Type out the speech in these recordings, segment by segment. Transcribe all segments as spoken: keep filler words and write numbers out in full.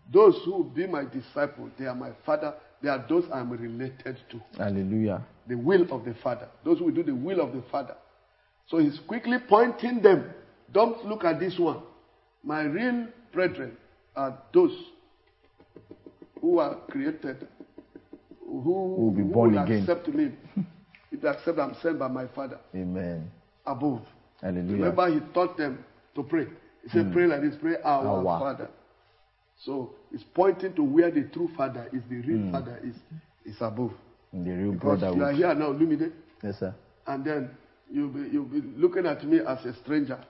those who will be my disciples, they are my Father. They are those I am related to. Hallelujah. The will of the Father. Those who will do the will of the Father. So he's quickly pointing them. Don't look at this one. My real brethren are those who are created, who, will be who born will again. accept me. If they accept, I'm sent by my Father. Amen. Above. Hallelujah. Remember, he taught them to pray. He said, Mm. pray like this, pray our, Our. Father. So it's pointing to where the true Father is, the real Mm. Father is, is above. The real Because brotherhood. you are here now, Lumide, Yes, sir. and then you'll be, you'll be looking at me as a stranger.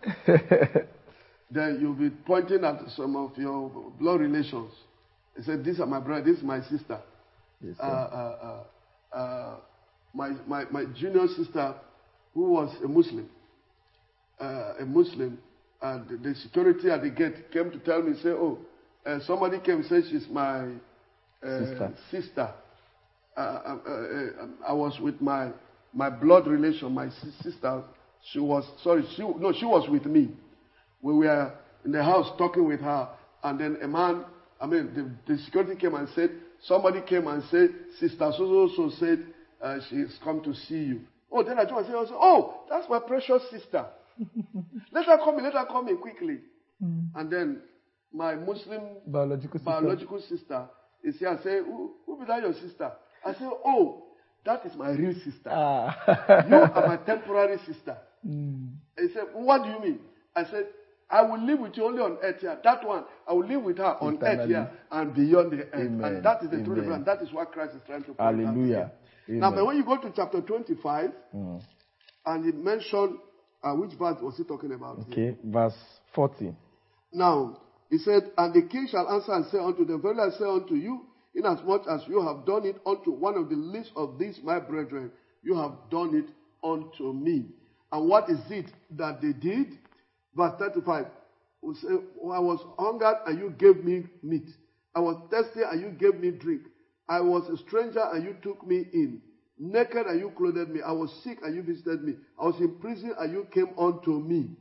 Then you'll be pointing at some of your blood relations. He said, these are my brother, this is my sister. Yes, Uh, sir. uh, uh, uh, my, my, my junior sister, who was a Muslim, uh, a Muslim, and the security at the gate came to tell me, say, oh, uh, somebody came and said she's my uh, Sister. sister. Uh, uh, uh, uh, I was with my my blood relation, my sis- sister. She was sorry, she no, she was with me. We were in the house talking with her, and then a man, I mean, the, the security came and said, somebody came and said, Sister so so said uh, she's come to see you. Oh, then I joined and said, oh, that's my precious sister. Let her come in, let her come in quickly. Mm. And then my Muslim Biological sister. biological sister is here and say, who, who be that your sister? I say, oh, that is my real sister. Ah. You are my temporary sister. Mm. He said, what do you mean? I said, I will live with you only on earth here. That one, I will live with her on Eternally. earth here and beyond the earth. Amen. And that is the Amen. truth. And that is what Christ is trying to point out Hallelujah. here. Now, Amen. but when you go to chapter twenty-five, Mm. and he mentioned, uh, which verse was he talking about here? Okay, verse forty. Now, he said, and the king shall answer and say unto them, verily I say unto you, inasmuch as you have done it unto one of the least of these my brethren, you have done it unto me. And what is it that they did? Verse thirty-five. Will say, oh, I was hungered and you gave me meat. I was thirsty and you gave me drink. I was a stranger and you took me in. Naked and you clothed me. I was sick and you visited me. I was in prison and you came unto me.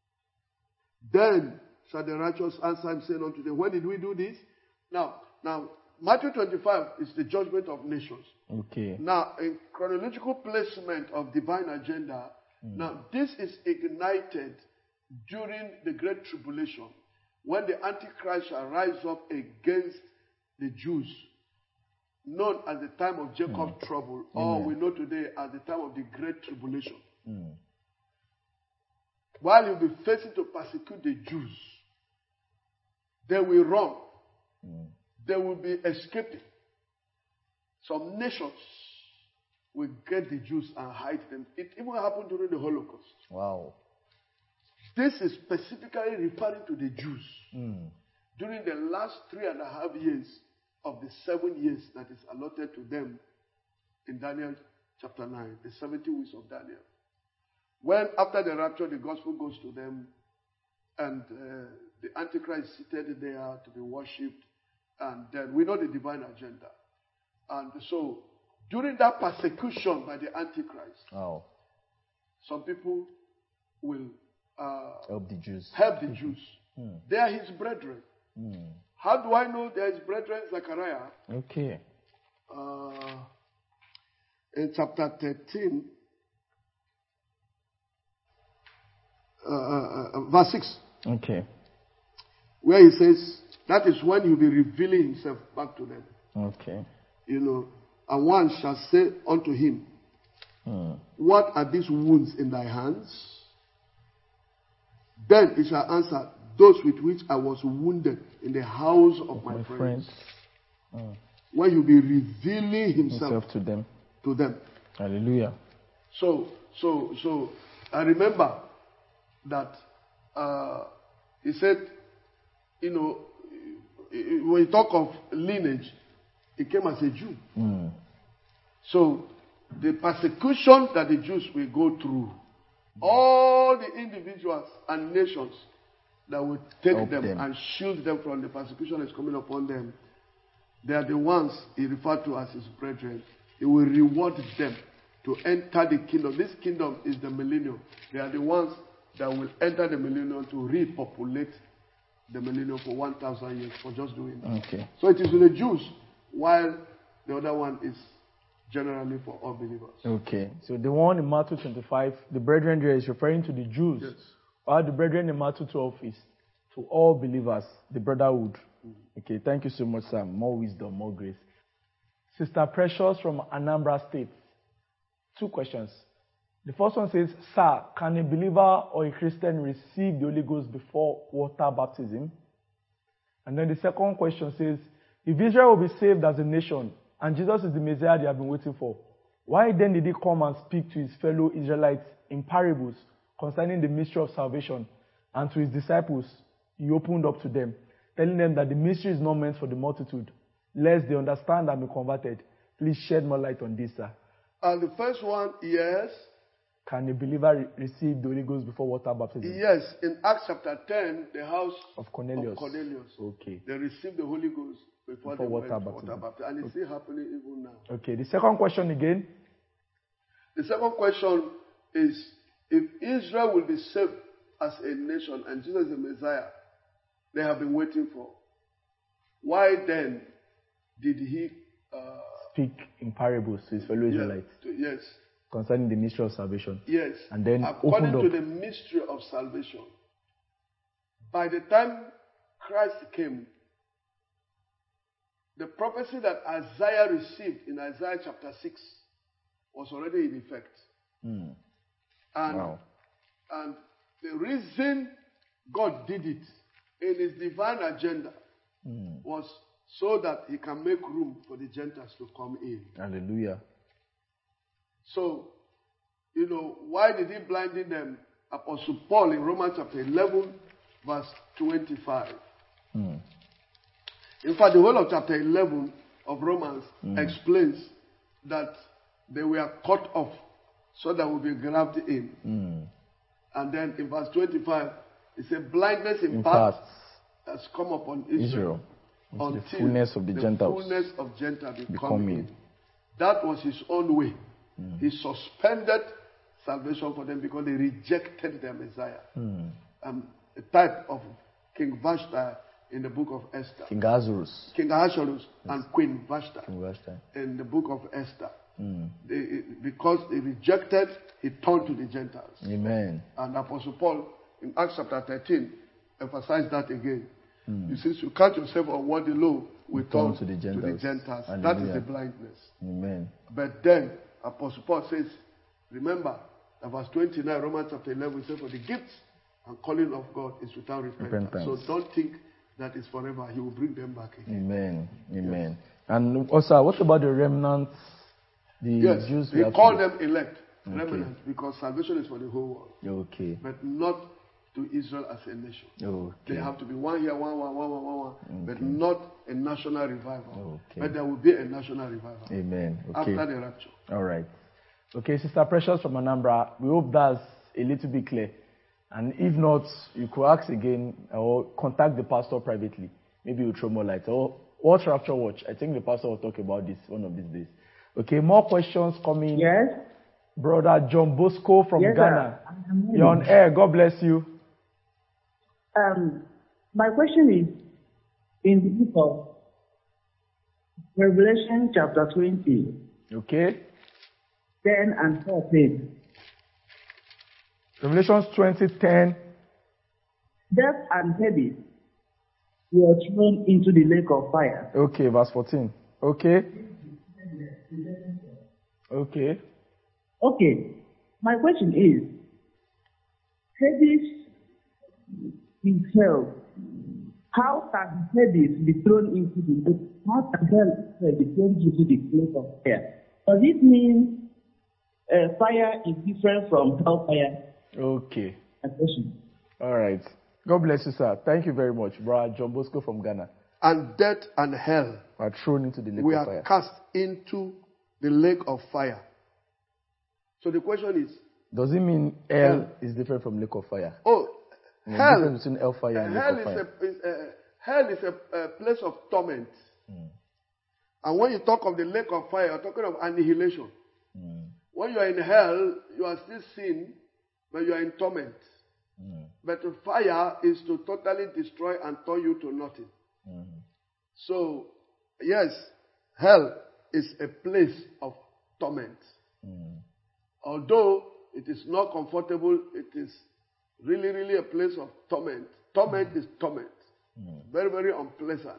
Then shall the righteous answer him, saying unto them, when did we do this? Now, now Matthew twenty-five is the judgment of nations. Okay. Now, in chronological placement of divine agenda, Mm. now this is ignited during the Great Tribulation, when the Antichrist shall rise up against the Jews, known as the time of Jacob's Mm. trouble, or Amen. we know today as the time of the Great Tribulation. Mm. While you'll be facing to persecute the Jews, they will run. Mm. They will be escaping. Some nations will get the Jews and hide them. It even happened during the Holocaust. Wow. This is specifically referring to the Jews Mm. during the last three and a half years of the seven years that is allotted to them in Daniel chapter nine, the seventy weeks of Daniel. When after the rapture, the gospel goes to them, and uh, the Antichrist is seated there to be worshipped, and then we know the divine agenda. And so, during that persecution by the Antichrist, Wow. some people will uh, Help the Jews. help the Jews. Mm. They are his brethren. Mm. How do I know they are his brethren? Zechariah, Okay. uh, in chapter thirteen, uh, uh, uh, verse six, Okay. where he says, that is when he'll be revealing himself back to them. Okay. You know, and one shall say unto him, Mm. what are these wounds in thy hands? Then he shall answer, those with which I was wounded in the house of my, My friends. friends. Mm. When he'll be revealing himself Himself to them. to them. Hallelujah. So, so, so, I remember that uh, he said, you know, when you talk of lineage, he came as a Jew. Mm. So, the persecution that the Jews will go through, all the individuals and nations that will take Help them, them. and shield them from the persecution that's coming upon them, they are the ones he referred to as his brethren. He will reward them to enter the kingdom. This kingdom is the millennium. They are the ones that will enter the millennium to repopulate the millennium for one thousand years for just doing that. Okay. So it is to the Jews, while the other one is generally for all believers. Okay. So the one in Matthew twenty-five, the brethren there is referring to the Jews. Yes. While the brethren in Matthew twelve is to all believers, the brotherhood. Okay. Thank you so much, Sam. More wisdom, more grace. Sister Precious from Anambra State. Two questions. The first one says, Sir, can a believer or a Christian receive the Holy Ghost before water baptism? And then the second question says, if Israel will be saved as a nation, and Jesus is the Messiah they have been waiting for, why then did he come and speak to his fellow Israelites in parables concerning the mystery of salvation? And to his disciples, he opened up to them, telling them that the mystery is not meant for the multitude, lest they understand and be converted. Please shed more light on this, sir. And the first one, yes. Can a believer re- receive the Holy Ghost before water baptism? Yes. In Acts chapter ten, the house Of Cornelius. of Cornelius, Okay. they received the Holy Ghost before, Before they water went for baptism. water baptism. And it's still happening even now. Okay. The second question again. The second question is, if Israel will be saved as a nation and Jesus is the Messiah they have been waiting for, why then did he uh, Speak in parables to his fellow yes, Israelites to- yes, concerning the mystery of salvation. yes. And then According opened to up. the mystery of salvation, by the time Christ came, the prophecy that Isaiah received in Isaiah chapter six was already in effect. Hmm. And, Wow. and the reason God did it in his divine agenda Hmm. was so that he can make room for the Gentiles to come in. Hallelujah. So, you know, why did he blinding them? Apostle Paul in Romans chapter eleven, verse twenty-five. Hmm. In fact, the whole of chapter eleven of Romans Mm. explains that they were cut off so that we'll be grabbed in. Hmm. And then in verse twenty-five, it says, blindness in, In part part, has come upon Israel, Israel, until until the fullness of the Gentiles fullness of Gentiles be become come in. in. That was his own way. Mm. He suspended salvation for them because they rejected their Messiah. Hmm. Um, a type of King Vashti in the book of Esther. King Ahasuerus. King Ahasuerus and Queen Vashti King Vashti. in the book of Esther. Hmm. They, because they rejected, he turned to the Gentiles. Amen. And Apostle Paul in Acts chapter thirteen emphasized that again. Hmm. You see, you count yourself on what the law will Turn turn to the Gentiles. To the Gentiles. That is Hallelujah. the blindness. Amen. But then Apostle Paul says, remember, that verse twenty-nine, Romans chapter eleven says, for the gifts and calling of God is without repentance. Repentance. So don't think that is forever. He will bring them back again. Amen. Amen. And also, what about the remnants? The Yes, Jews. we he have called to- them elect, Okay. remnants, because salvation is for the whole world, Okay. but not to Israel as a nation. Okay. They have to be one here, one, one, one, one, one, one, but Okay. not a national revival. Okay. But there will be a national revival Amen. Okay. after the rapture. All right. Okay, Sister Precious from Anambra, we hope that's a little bit clear. And if not, you could ask again or contact the pastor privately. Maybe you'll throw more light. Or watch Rapture Watch. I think the pastor will talk about this one of these days. Okay, more questions coming. Yes. Brother John Bosco from Yes, Ghana. sir. You're on air. God bless you. Um, my question is, in the book of Revelation chapter twenty, Okay. ten and fourteen, Revelations twenty ten. death and Hades were thrown into the lake of fire. Okay, verse fourteen. Okay. Okay. Okay, my question is, Hades is hell. How can Hades be thrown into the lake? How can hell be thrown into the lake of fire? Does it mean uh, fire is different from hellfire? Okay. My question. All right. God bless you, sir. Thank you very much, Brother John Bosco from Ghana. And death and hell, Are thrown into the lake we of are fire. cast into the lake of fire. So the question is, Does it mean hell Hell. is different from lake of fire? oh, The hell, difference between hellfire and hell lake is of fire. a, is a hell is a, a place of torment. Mm. And when you talk of the lake of fire, you're talking of annihilation. Mm. When you are in hell, you are still sin, but you are in torment. Mm. But the fire is to totally destroy and turn you to nothing. Mm. So, yes, hell is a place of torment. Mm. Although it is not comfortable, it is really, really a place of torment. Torment mm. is torment. Mm. Very, very unpleasant.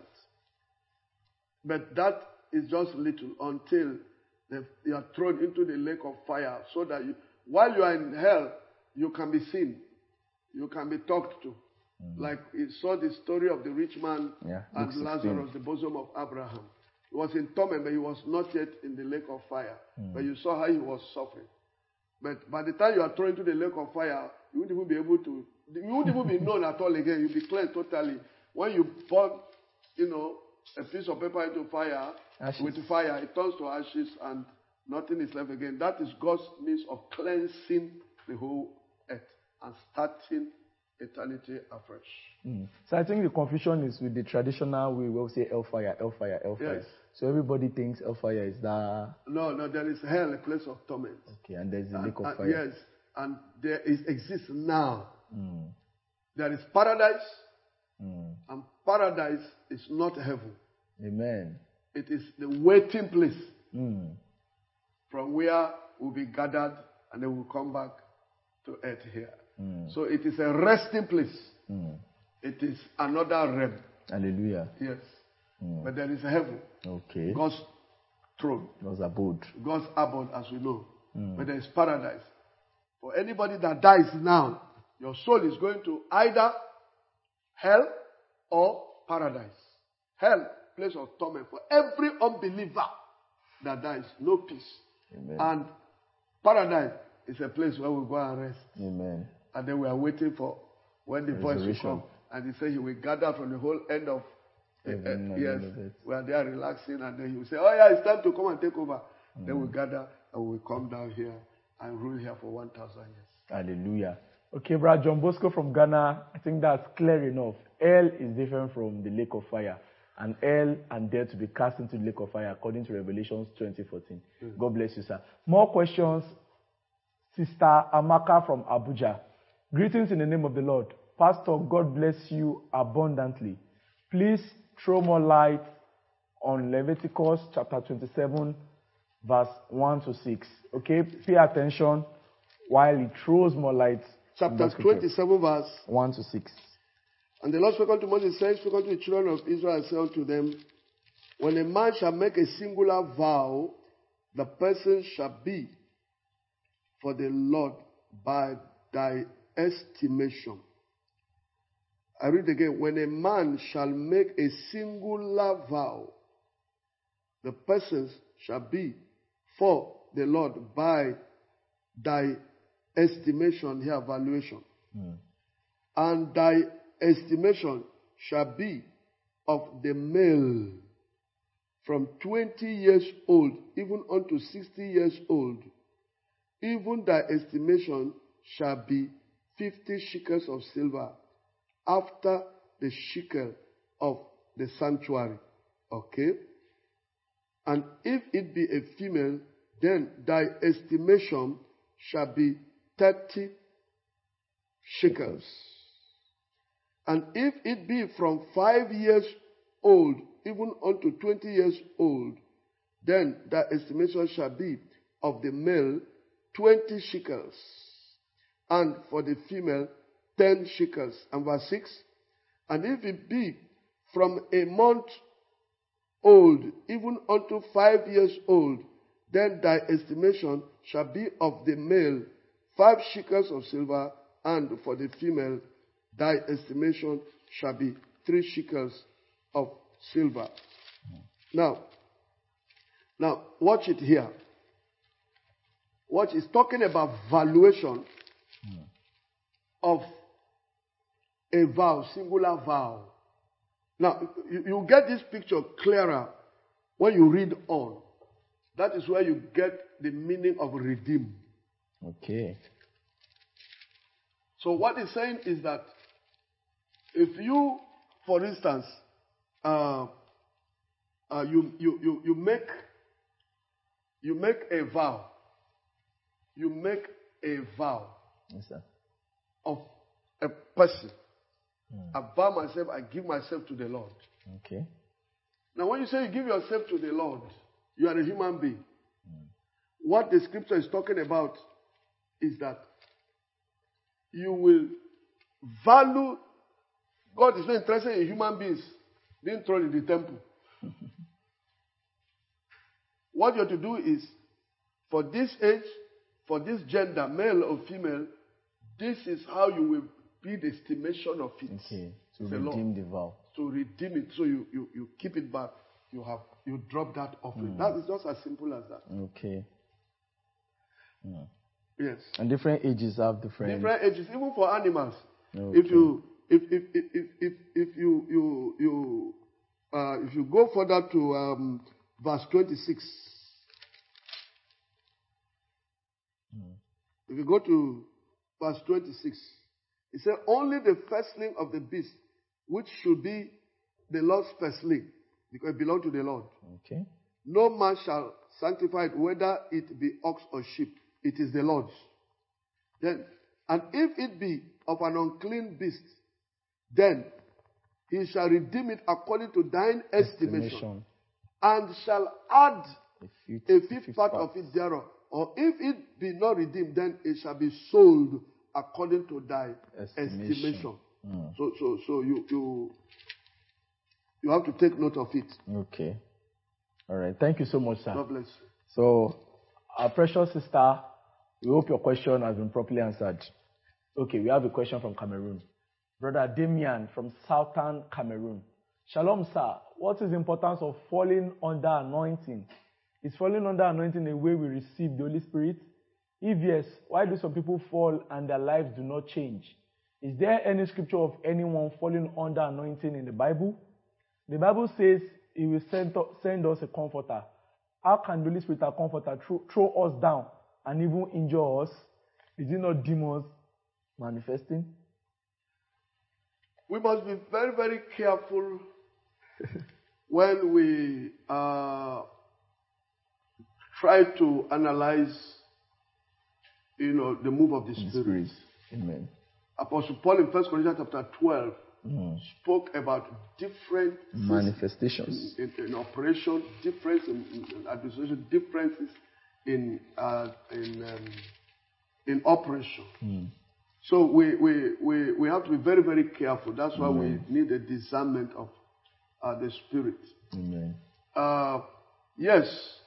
But that is just little until you are thrown into the lake of fire, so that you, while you are in hell, you can be seen. You can be talked to. Mm. Like you saw the story of the rich man yeah, and Lazarus, the bosom of Abraham. He was in torment, but he was not yet in the lake of fire. Mm. But you saw how he was suffering. But by the time you are thrown into the lake of fire, you wouldn't even be able to, you wouldn't even be known at all again. You'll be cleansed totally. When you pour, you know, a piece of paper into fire, ashes. With fire, it turns to ashes and nothing is left again. That is God's means of cleansing the whole earth and starting eternity afresh. Mm. So I think the confusion is with the traditional way we will say hellfire, hellfire, hellfire. Yes. So everybody thinks hellfire is that. No, no, there is hell, a place of torment. Okay, and there's the and, lake of and, fire. Yes, and there is exists now. Mm. There is paradise, mm. and paradise is not heaven. Amen. It is the waiting place mm. from where we'll be gathered and then we'll come back to earth here. Mm. So it is a resting place. Mm. It is another realm. Hallelujah. Yes. Mm. But there is a heaven. Okay. God's throne. God's abode. God's abode, as we know. Mm. But there is paradise. For anybody that dies now, your soul is going to either hell or paradise. Hell, place of torment for every unbeliever that dies. No peace. Amen. And paradise is a place where we go and rest. Amen. And then we are waiting for when the voice will come. And he said he will gather from the whole end of the earth. Yes. We are there relaxing. And then he will say, oh yeah, it's time to come and take over. Mm. Then we gather and we will come down here and rule here for one thousand years. Hallelujah. Okay, Brother John Bosco from Ghana, I think that's clear enough. Hell is different from the lake of fire. And hell and death to be cast into the lake of fire according to Revelation twenty fourteen. Mm. God bless you, sir. More questions. Sister Amaka from Abuja. Greetings in the name of the Lord. Pastor, God bless you abundantly. Please throw more light on Leviticus chapter twenty-seven, verse one to six. Okay, pay attention while he throws more light. Chapter twenty-seven, verse one to six. And the Lord spoke unto Moses, saying, spoke unto the children of Israel, and said unto them, when a man shall make a singular vow, the person shall be for the Lord by thy estimation. I read again. When a man shall make a singular vow, the persons shall be for the Lord by thy estimation, here valuation. Mm. And thy estimation shall be of the male from twenty years old even unto sixty years old. Even thy estimation shall be fifty shekels of silver after the shekel of the sanctuary. Okay? And if it be a female, then thy estimation shall be thirty shekels. And if it be from five years old, even unto twenty years old, then thy estimation shall be of the male twenty shekels, and for the female ten shekels. And verse six, and if it be from a month old, even unto five years old, then thy estimation shall be of the male five shekels of silver, and for the female thy estimation shall be three shekels of silver. Now, now watch it here. Watch, it's talking about valuation mm. of a vow, singular vow. Now, you, you get this picture clearer when you read on. That is where you get the meaning of redeem. Okay. So what it's saying is that if you, for instance, uh, uh, you, you, you, you make you make a vow, you make a vow yes, sir. of a person. Mm. I vow myself, I give myself to the Lord. Okay. Now, when you say you give yourself to the Lord, you are a human being. Mm. What the scripture is talking about is that you will value. God is not interested in human beings being thrown in the temple. What you have to do is, for this age, for this gender, male or female, this is how you will be the estimation of it. Okay, to redeem the vow. To redeem it, so you, you, you keep it back. You have you drop that offering. Mm. That is just as simple as that. Okay. Mm. Yes. And different ages have different. Different ages, even for animals. Okay. If you if if if if if, if you you you uh, if you go further to um, verse twenty-six. Mm. If you go to verse twenty-six, it says, only the firstling of the beast, which should be the Lord's firstling, because it belongs to the Lord. Okay. No man shall sanctify it, whether it be ox or sheep. It is the Lord's. Then, and if it be of an unclean beast, then he shall redeem it according to thine estimation, estimation. and shall add a fifth, a fifth, fifth part, part of it thereof. Or if it be not redeemed, then it shall be sold according to thy estimation. estimation. Mm. So, so, so you, you, you have to take note of it. Okay. All right. Thank you so much, sir. God bless you. So, our precious sister, we hope your question has been properly answered. Okay, we have a question from Cameroon. Brother Damian from Southern Cameroon. Shalom, sir. What is the importance of falling under anointing? Is falling under anointing a way we receive the Holy Spirit? If yes, why do some people fall and their lives do not change? Is there any scripture of anyone falling under anointing in the Bible? The Bible says He will send, send us a comforter. How can the Holy Spirit, our comforter, throw, throw us down and even injure us? Is it not demons manifesting? We must be very, very careful when we uh, try to analyze, you know, the move of the Spirit. Spirit. Amen. Apostle Paul in First Corinthians chapter twelve mm. spoke about different manifestations in, in, in operation, difference in, in administration, differences in uh, in um, in operation. Mm. So we, we we we have to be very, very careful. That's why Amen. we need a discernment of uh, the Spirit. Amen. Uh, yes,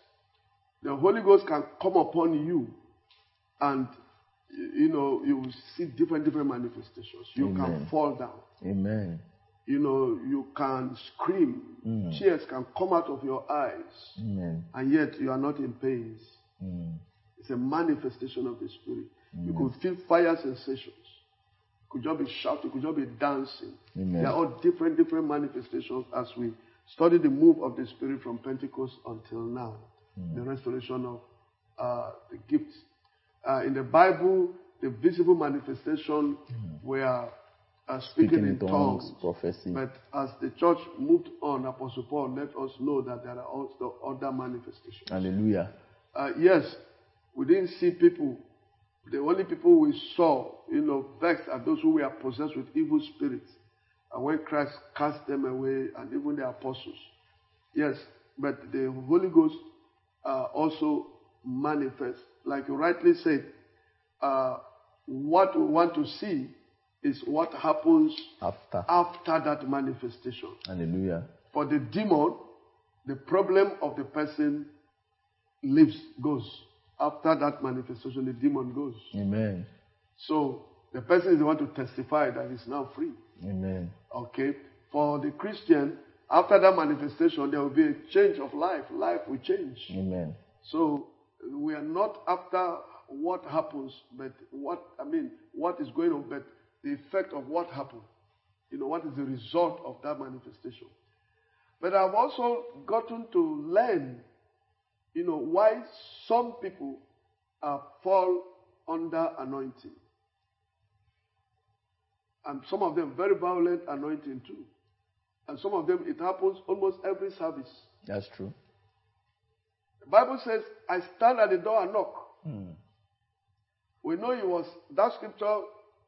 the Holy Ghost can come upon you, and you know you will see different different manifestations. You Amen. can fall down. Amen. You know you can scream. Mm. Tears can come out of your eyes. Amen. And yet you are not in pain. Mm. It's a manifestation of the Spirit. Amen. You could feel fire sensations. You could just be shouting. You could just be dancing. Amen. They are all different, different manifestations as we study the move of the Spirit from Pentecost until now. Mm. The restoration of uh, the gifts. Uh, in the Bible, the visible manifestation mm. were uh, speaking, speaking in tongues, tongues, prophecy. But as the church moved on, Apostle Paul let us know that there are also other manifestations. Hallelujah. Uh, yes, we didn't see people. The only people we saw, you know, vexed are those who were possessed with evil spirits. And when Christ cast them away, and even the apostles. Yes, but the Holy Ghost uh, also manifests. Like you rightly said, uh, what we want to see is what happens after. after that manifestation. Hallelujah. For the demon, the problem of the person lives, goes. After that manifestation, the demon goes. Amen. So the person is the one to testify that he's now free. Amen. Okay. For the Christian, after that manifestation, there will be a change of life. Life will change. Amen. So we are not after what happens, but what I mean, what is going on, but the effect of what happened. You know, what is the result of that manifestation. But I've also gotten to learn, you know, why some people uh, fall under anointing. And some of them very violent anointing too. And some of them, it happens almost every service. That's true. The Bible says, I stand at the door and knock. Hmm. We know it was, that scripture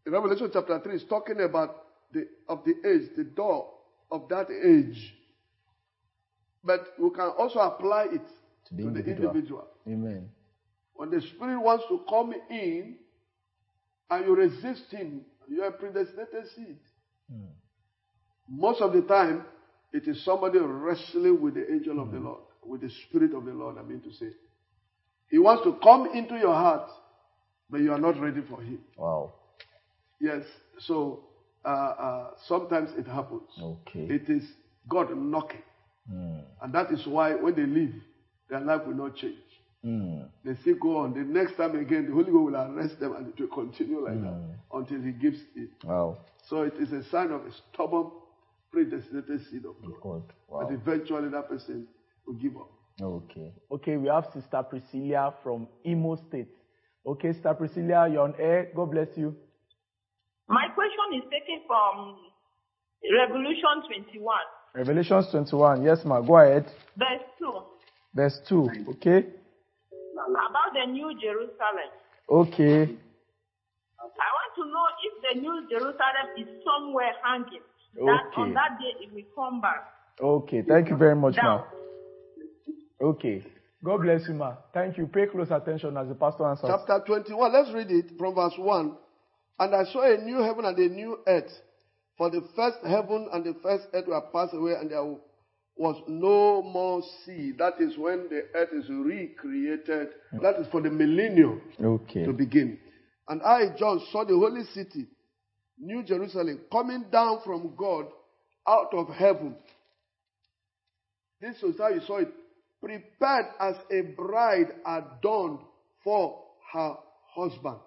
in Revelation chapter three, is talking about the of the age, the door of that age. But we can also apply it To the to individual. the individual. Amen. When the Spirit wants to come in and you resist Him, you are a predestinated seed. Mm. Most of the time, it is somebody wrestling with the angel of the Lord, with the Spirit of the Lord, I mean to say. He wants to come into your heart, but you are not ready for Him. Wow. Yes, so uh, uh, sometimes it happens. Okay. It is God knocking. Mm. And that is why when they leave, their life will not change. Mm. They still go on. The next time again, the Holy Ghost will arrest them and it will continue like Mm. that until He gives it. Wow. So it is a sign of a stubborn, predestinated seed of God. God. Wow. But eventually that person will give up. Okay. Okay, we have Sister Priscilla from Imo State. Okay, Sister Priscilla, you're on air. God bless you. My question is taken from Revolution twenty-one, Revelation twenty-one. Yes, ma. Go ahead. verse two, Verse two. Okay. about the New Jerusalem. Okay. I want to know if the New Jerusalem is somewhere hanging. That Okay. on that day it will come back. Okay. Thank you very much, ma. Down. Okay. God bless you, ma. Thank you. Pay close attention as the pastor answers. Chapter twenty-one, let's read it from verse one. And I saw a new heaven and a new earth. For the first heaven and the first earth were passed away, and there was no more sea. That is when the earth is recreated. That is for the millennium Okay. to begin. And I, John, saw the holy city, New Jerusalem, coming down from God out of heaven. This was how you saw it. Prepared as a bride adorned for her husband.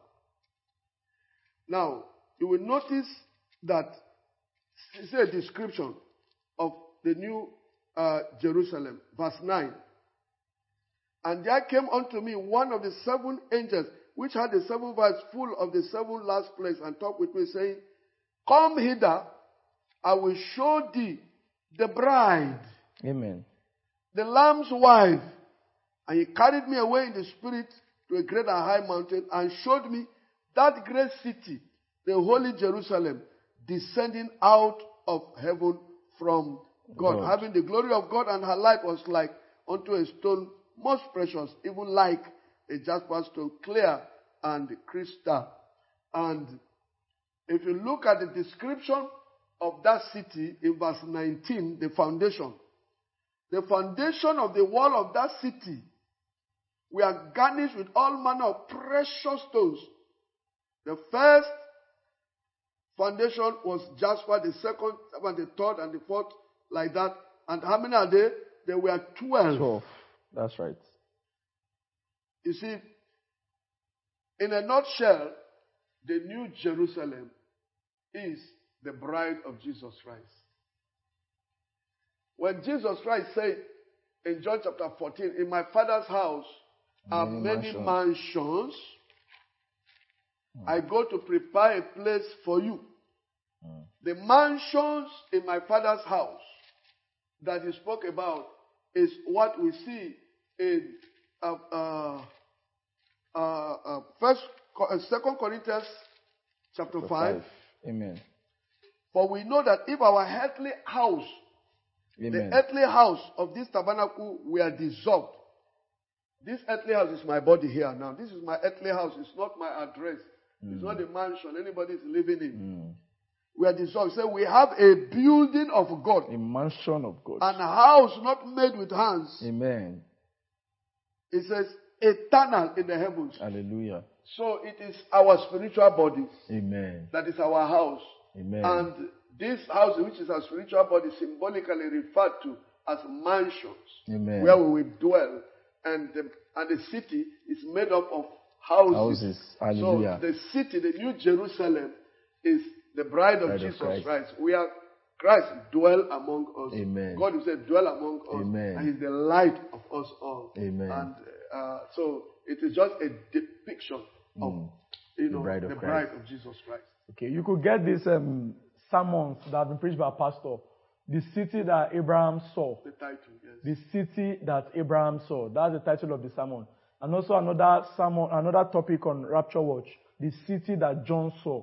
Now, you will notice that it's a description of the New uh, Jerusalem. Verse nine. And there came unto me one of the seven angels, which had the seven vials full of the seven last plagues, and talked with me, saying, Come hither, I will show thee the bride, Amen. the Lamb's wife. And he carried me away in the spirit to a great and high mountain, and showed me that great city, the holy Jerusalem, descending out of heaven from God, God. having the glory of God, and her light was like unto a stone most precious, even like a jasper stone, clear and crystal. And if you look at the description of that city in verse nineteen, the foundation, the foundation of the wall of that city were garnished with all manner of precious stones. The first foundation was jasper, the second, and the third, and the fourth, like that. And how many are there? There were twelve. twelve. That's right. You see, in a nutshell, the New Jerusalem is the bride of Jesus Christ. When Jesus Christ said in John chapter fourteen, in my Father's house are many, many mansions, mansions. I go to prepare a place for you. Mm. The mansions in my Father's house that he spoke about is what we see in uh, uh, uh, uh, First, uh, Second Corinthians chapter five. five. Amen. For we know that if our earthly house, Amen. the earthly house of this tabernacle were dissolved, this earthly house is my body here now. This is my earthly house. It's not my address. Mm. It's not a mansion anybody is living in. Mm. We are dissolved. So we have a building of God, A mansion of God. and a house not made with hands. Amen. It says eternal in the heavens. Hallelujah. So it is our spiritual body Amen. that is our house. Amen. And this house, which is our spiritual body, symbolically referred to as mansions, Amen. where we will dwell. And the, and the city is made up of houses. Houses. Hallelujah. So the city, the New Jerusalem, is the bride of Bride of Jesus Christ. Christ. We are Christ dwell among us. Amen. God will say, dwell among us. Amen. And He's the light of us all. Amen. And uh, so it is just a depiction of Mm. you The know, bride of the Christ. bride of Jesus Christ. Okay, you could get these um, sermons that have been preached by a pastor. The city that Abraham saw. The title, yes. The city that Abraham saw. That's the title of the sermon. And also another sermon, another topic on Rapture Watch. The city that John saw.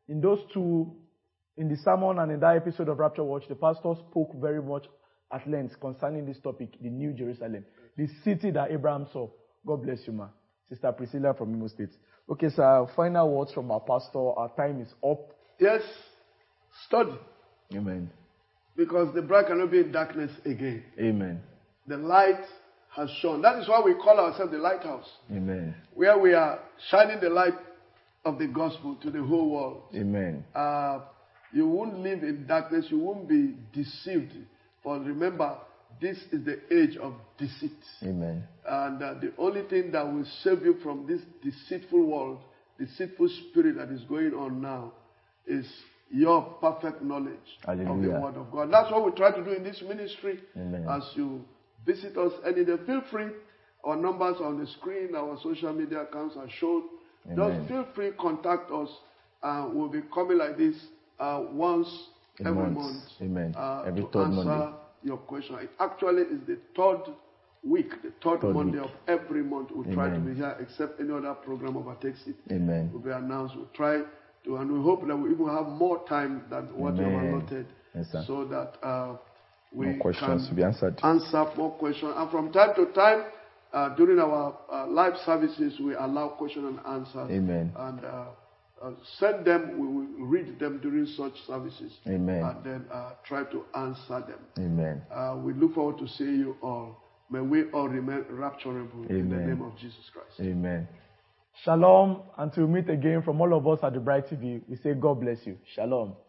in those two, in the sermon and in that episode of Rapture Watch, the pastor spoke very much at length concerning this topic, the New Jerusalem, the city that Abraham saw. God bless you, ma. Sister Priscilla from Imo State. Okay, sir, final words from our pastor. Our time is up. Yes, study. Amen. Because the bride cannot be in darkness again. Amen. The light has shone. That is why we call ourselves the lighthouse. Amen. Where we are shining the light of the gospel to the whole world. Amen. Uh, you won't live in darkness. You won't be deceived. But remember, this is the age of deceit. Amen. And uh, the only thing that will save you from this deceitful world, deceitful spirit that is going on now, is your perfect knowledge Hallelujah. of the Word of God. That's what we try to do in this ministry. Amen. As you visit us any day, feel free. Our numbers are on the screen. Our social media accounts are shown. Amen. Just feel free, contact us. Uh, we'll be coming like this uh, once A every month. month. Amen. Uh, Every to third answer Monday. your question. It actually is the third week, the third, Third Monday week. of every month. We'll try to Amen. be here, except any other program overtakes it. Amen. Will be announced. We'll try to, and we hope that we even have more time than what we have Amen. allotted, Yes, sir. so that uh, we More questions can to be answered. answer more questions. And from time to time, uh, during our uh, live services, we allow question and answers. Amen. And uh, uh, send them. We will read them during such services. Amen. And then uh, try to answer them. Amen. Uh, we look forward to seeing you all. May we all remain rapturable in the Amen. name of Jesus Christ. Amen. Shalom. Until we meet again from all of us at the Bright T V, we say God bless you. Shalom.